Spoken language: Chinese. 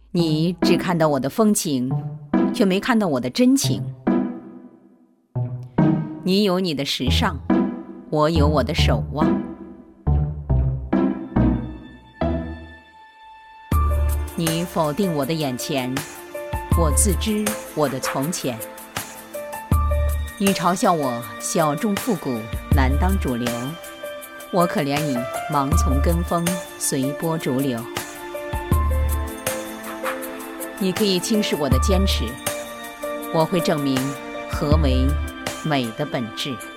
你只看到我的风情，却没看到我的真情。你有你的时尚，我有我的守望。你否定我的眼前，我自知我的从前。你嘲笑我小众复古，难当主流，我可怜你盲从跟风，随波逐流。你可以轻视我的坚持，我会证明何为美的本质。